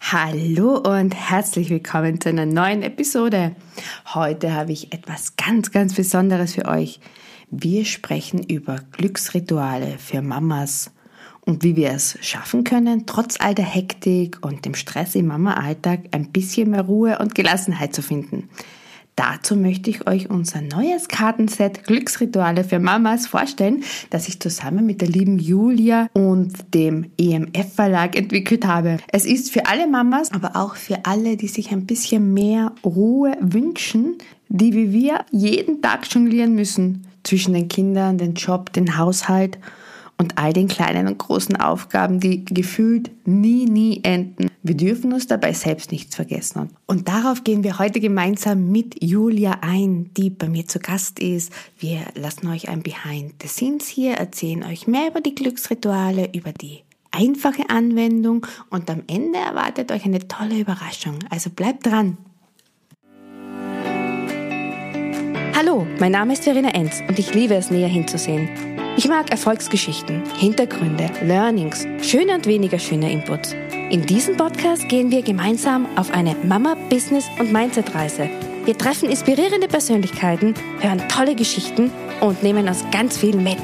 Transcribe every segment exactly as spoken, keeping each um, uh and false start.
Hallo und herzlich willkommen zu einer neuen Episode. Heute habe ich etwas ganz, ganz Besonderes für euch. Wir sprechen über Glücksrituale für Mamas und wie wir es schaffen können, trotz all der Hektik und dem Stress im Mama-Alltag ein bisschen mehr Ruhe und Gelassenheit zu finden. Dazu möchte ich euch unser neues Kartenset Glücksrituale für Mamas vorstellen, das ich zusammen mit der lieben Julia und dem E M F-Verlag entwickelt habe. Es ist für alle Mamas, aber auch für alle, die sich ein bisschen mehr Ruhe wünschen, die wie wir jeden Tag jonglieren müssen zwischen den Kindern, den Job, den Haushalt und all den kleinen und großen Aufgaben, die gefühlt nie, nie enden. Wir dürfen uns dabei selbst nichts vergessen. Und darauf gehen wir heute gemeinsam mit Julia ein, die bei mir zu Gast ist. Wir lassen euch ein Behind the Scenes hier, erzählen euch mehr über die Glücksrituale, über die einfache Anwendung und am Ende erwartet euch eine tolle Überraschung. Also bleibt dran! Hallo, mein Name ist Verena Enz und ich liebe es, näher hinzusehen. Ich mag Erfolgsgeschichten, Hintergründe, Learnings, schöne und weniger schöne Inputs. In diesem Podcast gehen wir gemeinsam auf eine Mama-, Business- und Mindset-Reise. Wir treffen inspirierende Persönlichkeiten, hören tolle Geschichten und nehmen uns ganz viel mit.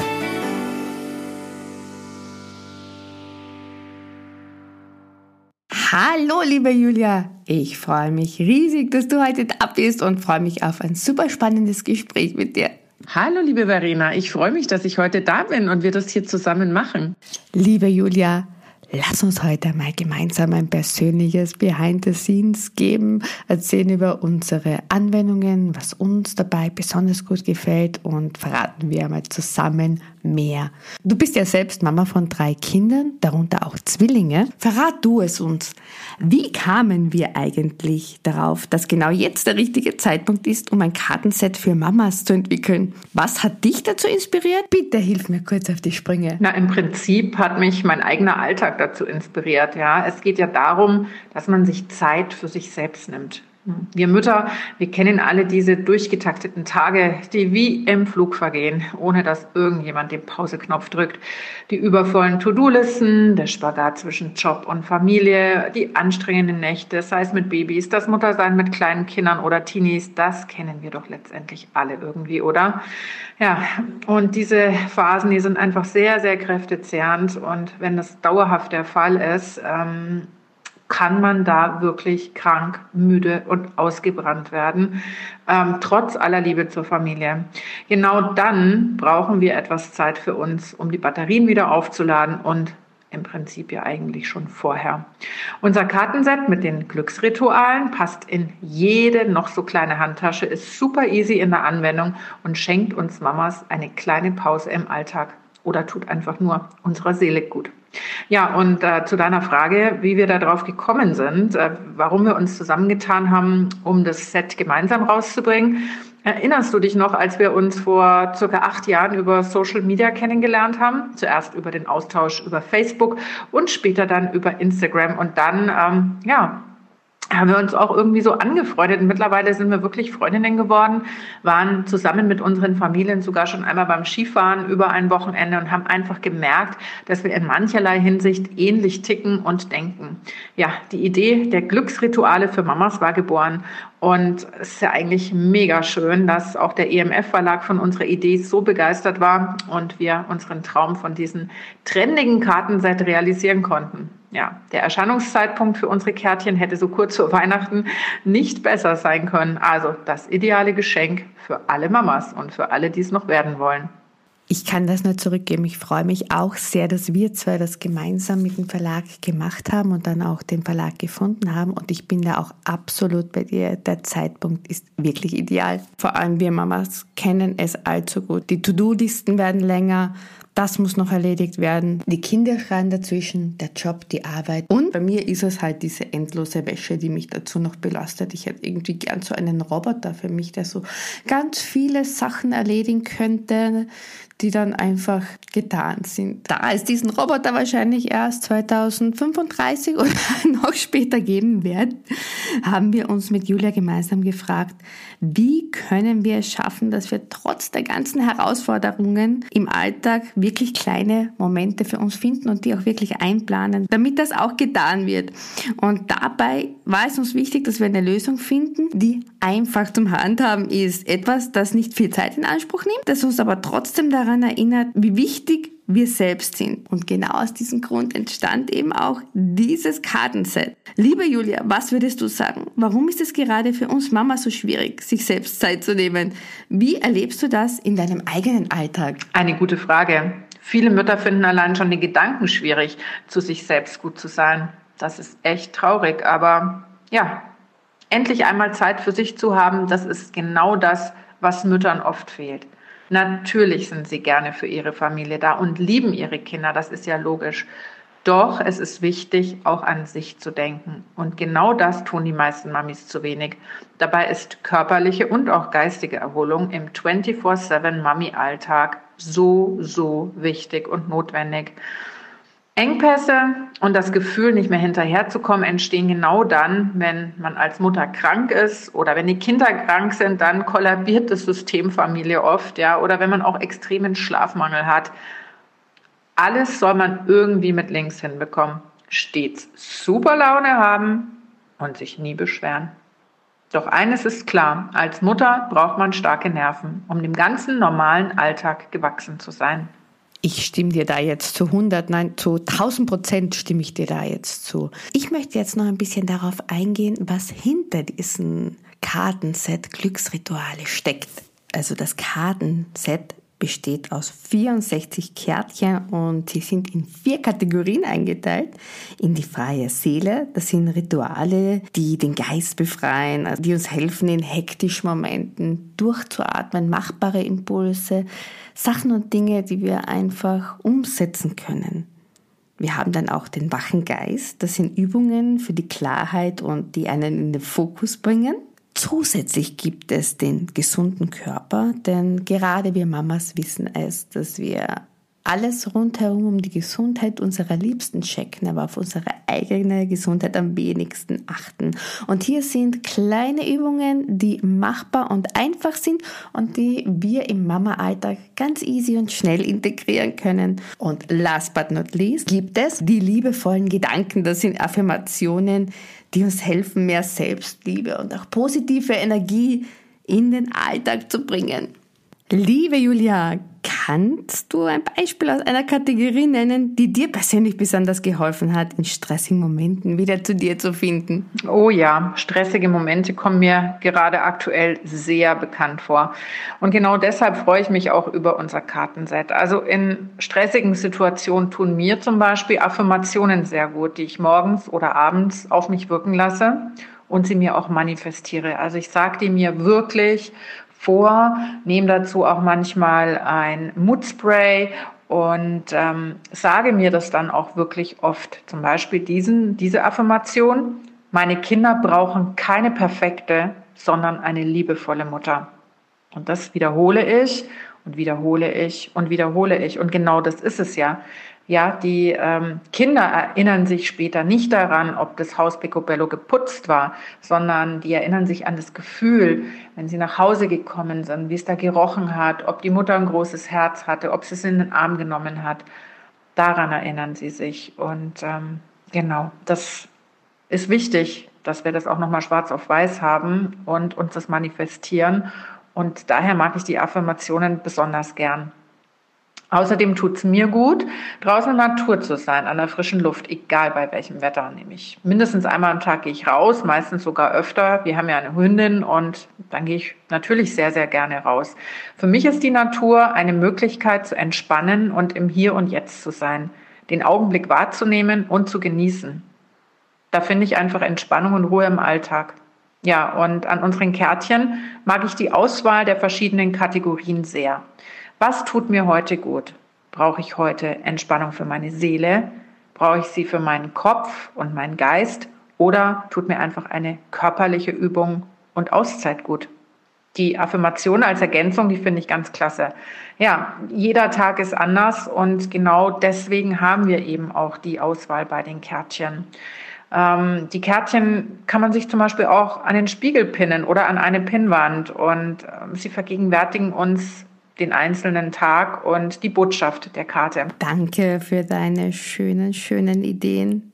Hallo, liebe Julia. Ich freue mich riesig, dass du heute da bist und freue mich auf ein super spannendes Gespräch mit dir. Hallo, liebe Verena. Ich freue mich, dass ich heute da bin und wir das hier zusammen machen. Liebe Julia, lass uns heute mal gemeinsam ein persönliches Behind the Scenes geben, erzählen über unsere Anwendungen, was uns dabei besonders gut gefällt und verraten wir einmal zusammen mehr. Du bist ja selbst Mama von drei Kindern, darunter auch Zwillinge. Verrat du es uns. Wie kamen wir eigentlich darauf, dass genau jetzt der richtige Zeitpunkt ist, um ein Kartenset für Mamas zu entwickeln? Was hat dich dazu inspiriert? Bitte hilf mir kurz auf die Sprünge. Na, im Prinzip hat mich mein eigener Alltag dazu inspiriert. Ja, es geht ja darum, dass man sich Zeit für sich selbst nimmt. Wir Mütter, wir kennen alle diese durchgetakteten Tage, die wie im Flug vergehen, ohne dass irgendjemand den Pauseknopf drückt. Die übervollen To-Do-Listen, der Spagat zwischen Job und Familie, die anstrengenden Nächte, sei es mit Babys, das Muttersein mit kleinen Kindern oder Teenies, das kennen wir doch letztendlich alle irgendwie, oder? Ja, und diese Phasen, die sind einfach sehr, sehr kräftezehrend und wenn das dauerhaft der Fall ist, ähm, kann man da wirklich krank, müde und ausgebrannt werden, ähm, trotz aller Liebe zur Familie. Genau dann brauchen wir etwas Zeit für uns, um die Batterien wieder aufzuladen und im Prinzip ja eigentlich schon vorher. Unser Kartenset mit den Glücksritualen passt in jede noch so kleine Handtasche, ist super easy in der Anwendung und schenkt uns Mamas eine kleine Pause im Alltag oder tut einfach nur unserer Seele gut. Ja, und äh, zu deiner Frage, wie wir darauf gekommen sind, äh, warum wir uns zusammengetan haben, um das Set gemeinsam rauszubringen. Erinnerst du dich noch, als wir uns vor circa acht Jahren über Social Media kennengelernt haben? Zuerst über den Austausch über Facebook und später dann über Instagram und dann, ähm, ja, haben wir uns auch irgendwie so angefreundet und mittlerweile sind wir wirklich Freundinnen geworden, waren zusammen mit unseren Familien sogar schon einmal beim Skifahren über ein Wochenende und haben einfach gemerkt, dass wir in mancherlei Hinsicht ähnlich ticken und denken. Ja, die Idee der Glücksrituale für Mamas war geboren und es ist ja eigentlich mega schön, dass auch der E M F-Verlag von unserer Idee so begeistert war und wir unseren Traum von diesem trendigen Kartenset realisieren konnten. Ja, der Erscheinungszeitpunkt für unsere Kärtchen hätte so kurz vor Weihnachten nicht besser sein können. Also das ideale Geschenk für alle Mamas und für alle, die es noch werden wollen. Ich kann das nur zurückgeben. Ich freue mich auch sehr, dass wir zwei das gemeinsam mit dem Verlag gemacht haben und dann auch den Verlag gefunden haben. Und ich bin da auch absolut bei dir. Der Zeitpunkt ist wirklich ideal. Vor allem wir Mamas kennen es allzu gut. Die To-Do-Listen werden länger. Das muss noch erledigt werden. Die Kinder schreien dazwischen, der Job, die Arbeit. Und bei mir ist es halt diese endlose Wäsche, die mich dazu noch belastet. Ich hätte irgendwie gern so einen Roboter für mich, der so ganz viele Sachen erledigen könnte, die dann einfach getan sind. Da es diesen Roboter wahrscheinlich erst zweitausendfünfunddreißig oder noch später geben wird, haben wir uns mit Julia gemeinsam gefragt, wie können wir es schaffen, dass wir trotz der ganzen Herausforderungen im Alltag wirklich kleine Momente für uns finden und die auch wirklich einplanen, damit das auch getan wird. Und dabei war es uns wichtig, dass wir eine Lösung finden, die einfach zum Handhaben ist. Etwas, das nicht viel Zeit in Anspruch nimmt, das uns aber trotzdem daran erinnert, wie wichtig wir selbst sind. Und genau aus diesem Grund entstand eben auch dieses Kartenset. Liebe Julia, was würdest du sagen? Warum ist es gerade für uns Mama so schwierig, sich selbst Zeit zu nehmen? Wie erlebst du das in deinem eigenen Alltag? Eine gute Frage. Viele Mütter finden allein schon den Gedanken schwierig, zu sich selbst gut zu sein. Das ist echt traurig, aber ja, endlich einmal Zeit für sich zu haben, das ist genau das, was Müttern oft fehlt. Natürlich sind sie gerne für ihre Familie da und lieben ihre Kinder, das ist ja logisch. Doch es ist wichtig, auch an sich zu denken. Und genau das tun die meisten Mamis zu wenig. Dabei ist körperliche und auch geistige Erholung im vierundzwanzig sieben Mami-Alltag so, so wichtig und notwendig. Engpässe und das Gefühl, nicht mehr hinterherzukommen, entstehen genau dann, wenn man als Mutter krank ist oder wenn die Kinder krank sind, dann kollabiert das System Familie oft, ja, oder wenn man auch extremen Schlafmangel hat. Alles soll man irgendwie mit links hinbekommen. Stets super Laune haben und sich nie beschweren. Doch eines ist klar, als Mutter braucht man starke Nerven, um dem ganzen normalen Alltag gewachsen zu sein. Ich stimme dir da jetzt zu hundert, nein, zu tausend Prozent stimme ich dir da jetzt zu. Ich möchte jetzt noch ein bisschen darauf eingehen, was hinter diesem Kartenset Glücksrituale steckt. Also das Kartenset besteht aus vierundsechzig Kärtchen und sie sind in vier Kategorien eingeteilt. In die freie Seele, das sind Rituale, die den Geist befreien, die uns helfen, in hektischen Momenten durchzuatmen, machbare Impulse, Sachen und Dinge, die wir einfach umsetzen können. Wir haben dann auch den wachen Geist, das sind Übungen für die Klarheit und die einen in den Fokus bringen. Zusätzlich gibt es den gesunden Körper, denn gerade wir Mamas wissen es, dass wir alles rundherum um die Gesundheit unserer Liebsten checken, aber auf unsere eigene Gesundheit am wenigsten achten. Und hier sind kleine Übungen, die machbar und einfach sind und die wir im Mama-Alltag ganz easy und schnell integrieren können. Und last but not least gibt es die liebevollen Gedanken. Das sind Affirmationen, die uns helfen, mehr Selbstliebe und auch positive Energie in den Alltag zu bringen. Liebe Julia, kannst du ein Beispiel aus einer Kategorie nennen, die dir persönlich besonders geholfen hat, in stressigen Momenten wieder zu dir zu finden? Oh ja, stressige Momente kommen mir gerade aktuell sehr bekannt vor. Und genau deshalb freue ich mich auch über unser Kartenset. Also in stressigen Situationen tun mir zum Beispiel Affirmationen sehr gut, die ich morgens oder abends auf mich wirken lasse und sie mir auch manifestiere. Also ich sage die mir wirklich vor, nehme dazu auch manchmal ein Moodspray und ähm, sage mir das dann auch wirklich oft. Zum Beispiel diesen, diese Affirmation: Meine Kinder brauchen keine perfekte, sondern eine liebevolle Mutter. Und das wiederhole ich und wiederhole ich und wiederhole ich. Und genau das ist es ja. Ja, die ähm, Kinder erinnern sich später nicht daran, ob das Haus Picobello geputzt war, sondern die erinnern sich an das Gefühl, wenn sie nach Hause gekommen sind, wie es da gerochen hat, ob die Mutter ein großes Herz hatte, ob sie es in den Arm genommen hat. Daran erinnern sie sich. Und ähm, genau, das ist wichtig, dass wir das auch nochmal schwarz auf weiß haben und uns das manifestieren. Und daher mag ich die Affirmationen besonders gern. Außerdem tut es mir gut, draußen in der Natur zu sein, an der frischen Luft, egal bei welchem Wetter. Nämlich mindestens einmal am Tag gehe ich raus, meistens sogar öfter. Wir haben ja eine Hündin und dann gehe ich natürlich sehr, sehr gerne raus. Für mich ist die Natur eine Möglichkeit zu entspannen und im Hier und Jetzt zu sein, den Augenblick wahrzunehmen und zu genießen. Da finde ich einfach Entspannung und Ruhe im Alltag. Ja, und an unseren Kärtchen mag ich die Auswahl der verschiedenen Kategorien sehr. Was tut mir heute gut? Brauche ich heute Entspannung für meine Seele? Brauche ich sie für meinen Kopf und meinen Geist? Oder tut mir einfach eine körperliche Übung und Auszeit gut? Die Affirmation als Ergänzung, die finde ich ganz klasse. Ja, jeder Tag ist anders und genau deswegen haben wir eben auch die Auswahl bei den Kärtchen. Ähm, die Kärtchen kann man sich zum Beispiel auch an den Spiegel pinnen oder an eine Pinnwand und ähm, sie vergegenwärtigen uns, den einzelnen Tag und die Botschaft der Karte. Danke für deine schönen, schönen Ideen.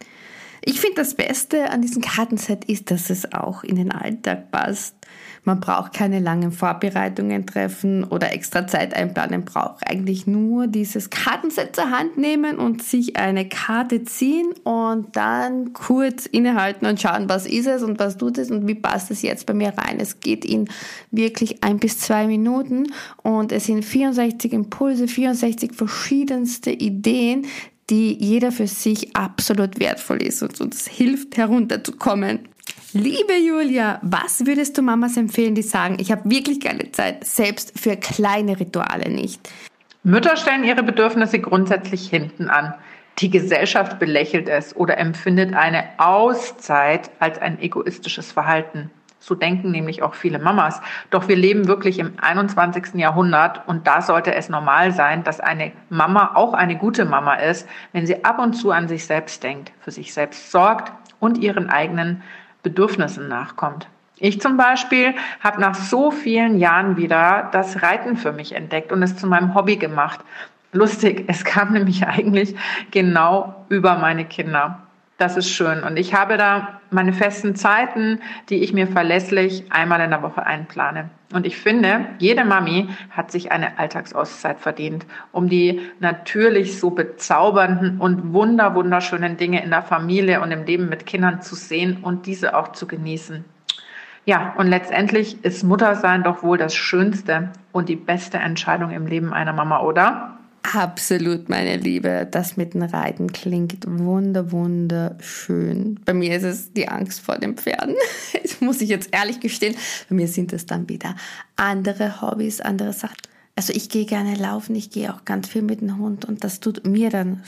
Ich finde, das Beste an diesem Kartenset ist, dass es auch in den Alltag passt. Man braucht keine langen Vorbereitungen treffen oder extra Zeit einplanen, braucht eigentlich nur dieses Kartenset zur Hand nehmen und sich eine Karte ziehen und dann kurz innehalten und schauen, was ist es und was tut es und wie passt es jetzt bei mir rein. Es geht in wirklich ein bis zwei Minuten und es sind vierundsechzig Impulse, vierundsechzig verschiedenste Ideen, die jeder für sich absolut wertvoll ist und uns hilft, herunterzukommen. Liebe Julia, was würdest du Mamas empfehlen, die sagen, ich habe wirklich keine Zeit, selbst für kleine Rituale nicht? Mütter stellen ihre Bedürfnisse grundsätzlich hinten an. Die Gesellschaft belächelt es oder empfindet eine Auszeit als ein egoistisches Verhalten. So denken nämlich auch viele Mamas. Doch wir leben wirklich im einundzwanzigsten Jahrhundert und da sollte es normal sein, dass eine Mama auch eine gute Mama ist, wenn sie ab und zu an sich selbst denkt, für sich selbst sorgt und ihren eigenen Bedürfnissen nachkommt. Ich zum Beispiel habe nach so vielen Jahren wieder das Reiten für mich entdeckt und es zu meinem Hobby gemacht. Lustig, es kam nämlich eigentlich genau über meine Kinder. Das ist schön und ich habe da meine festen Zeiten, die ich mir verlässlich einmal in der Woche einplane. Und ich finde, jede Mami hat sich eine Alltagsauszeit verdient, um die natürlich so bezaubernden und wunder wunderschönen Dinge in der Familie und im Leben mit Kindern zu sehen und diese auch zu genießen. Ja, und letztendlich ist Muttersein doch wohl das schönste und die beste Entscheidung im Leben einer Mama, oder? Absolut, meine Liebe. Das mit dem Reiten klingt wunder, wunderschön. Bei mir ist es die Angst vor den Pferden. Das muss ich jetzt ehrlich gestehen. Bei mir sind es dann wieder andere Hobbys, andere Sachen. Also ich gehe gerne laufen, ich gehe auch ganz viel mit dem Hund und das tut mir dann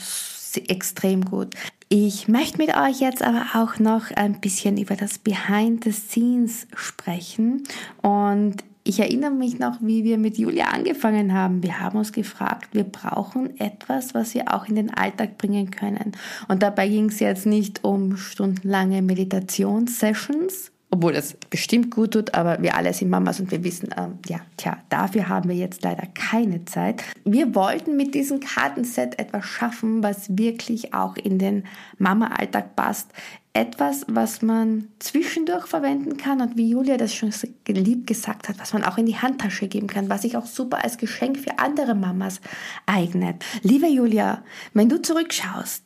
extrem gut. Ich möchte mit euch jetzt aber auch noch ein bisschen über das Behind the Scenes sprechen und ich erinnere mich noch, wie wir mit Julia angefangen haben. Wir haben uns gefragt, wir brauchen etwas, was wir auch in den Alltag bringen können. Und dabei ging es jetzt nicht um stundenlange Meditationssessions, obwohl das bestimmt gut tut, aber wir alle sind Mamas und wir wissen, ähm, ja, tja, dafür haben wir jetzt leider keine Zeit. Wir wollten mit diesem Kartenset etwas schaffen, was wirklich auch in den Mama-Alltag passt. Etwas, was man zwischendurch verwenden kann und wie Julia das schon geliebt gesagt hat, was man auch in die Handtasche geben kann, was sich auch super als Geschenk für andere Mamas eignet. Liebe Julia, wenn du zurückschaust,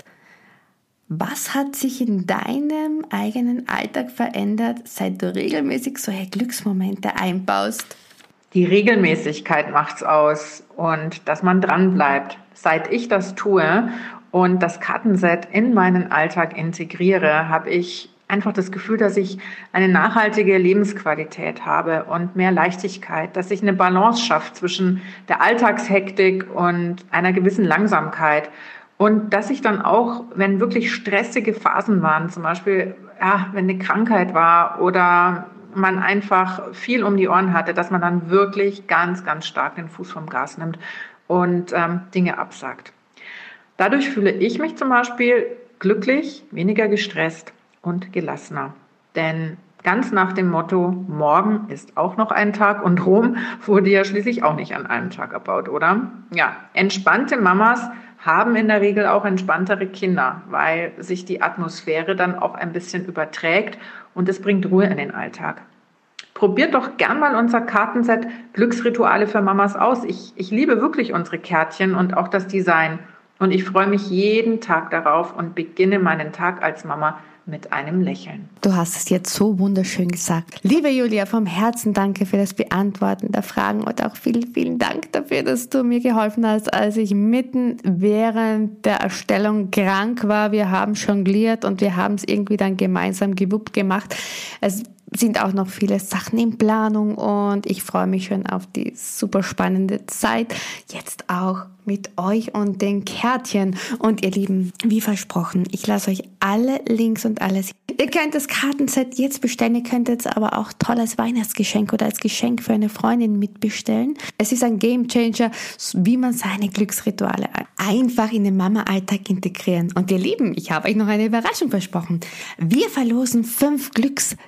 was hat sich in deinem eigenen Alltag verändert, seit du regelmäßig solche Glücksmomente einbaust? Die Regelmäßigkeit macht's aus und dass man dran bleibt. Seit ich das tue und das Kartenset in meinen Alltag integriere, habe ich einfach das Gefühl, dass ich eine nachhaltige Lebensqualität habe und mehr Leichtigkeit, dass ich eine Balance schaffe zwischen der Alltagshektik und einer gewissen Langsamkeit. Und dass ich dann auch, wenn wirklich stressige Phasen waren, zum Beispiel, ja, wenn eine Krankheit war oder man einfach viel um die Ohren hatte, dass man dann wirklich ganz, ganz stark den Fuß vom Gas nimmt und ähm, Dinge absagt. Dadurch fühle ich mich zum Beispiel glücklich, weniger gestresst und gelassener. Denn ganz nach dem Motto, morgen ist auch noch ein Tag und Rom wurde ja schließlich auch nicht an einem Tag erbaut, oder? Ja, entspannte Mamas haben in der Regel auch entspanntere Kinder, weil sich die Atmosphäre dann auch ein bisschen überträgt und es bringt Ruhe in den Alltag. Probiert doch gern mal unser Kartenset Glücksrituale für Mamas aus. Ich, ich liebe wirklich unsere Kärtchen und auch das Design. Und ich freue mich jeden Tag darauf und beginne meinen Tag als Mama mit einem Lächeln. Du hast es jetzt so wunderschön gesagt. Liebe Julia, vom Herzen danke für das Beantworten der Fragen und auch vielen, vielen Dank dafür, dass du mir geholfen hast, als ich mitten während der Erstellung krank war. Wir haben jongliert und wir haben es irgendwie dann gemeinsam gewuppt gemacht. Es sind auch noch viele Sachen in Planung und ich freue mich schon auf die super spannende Zeit. Jetzt auch mit euch und den Kärtchen. Und ihr Lieben, wie versprochen, ich lasse euch alle Links und alles. Ihr könnt das Kartenset jetzt bestellen, ihr könnt jetzt aber auch toll als Weihnachtsgeschenk oder als Geschenk für eine Freundin mitbestellen. Es ist ein Gamechanger, wie man seine Glücksrituale einfach in den Mama-Alltag integrieren. Und ihr Lieben, ich habe euch noch eine Überraschung versprochen. Wir verlosen fünf Glücksrituale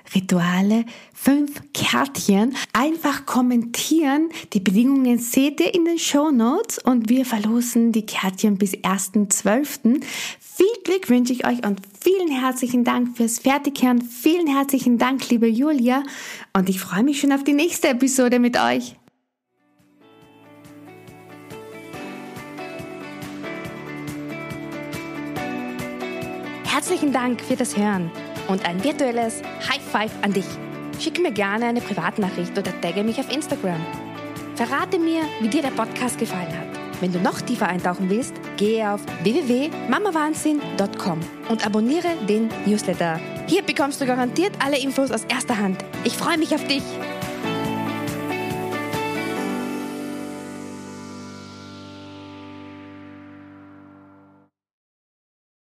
Glücksrituale fünf Kärtchen. Einfach kommentieren. Die Bedingungen seht ihr in den Shownotes und wir verlosen die Kärtchen bis ersten zwölften Viel Glück wünsche ich euch und vielen herzlichen Dank fürs Fertighören. Vielen herzlichen Dank, liebe Julia. Und ich freue mich schon auf die nächste Episode mit euch. Herzlichen Dank für das Hören und ein virtuelles High Five an dich. Schick mir gerne eine Privatnachricht oder tagge mich auf Instagram. Verrate mir, wie dir der Podcast gefallen hat. Wenn du noch tiefer eintauchen willst, gehe auf w w w punkt mama wahnsinn punkt com und abonniere den Newsletter. Hier bekommst du garantiert alle Infos aus erster Hand. Ich freue mich auf dich.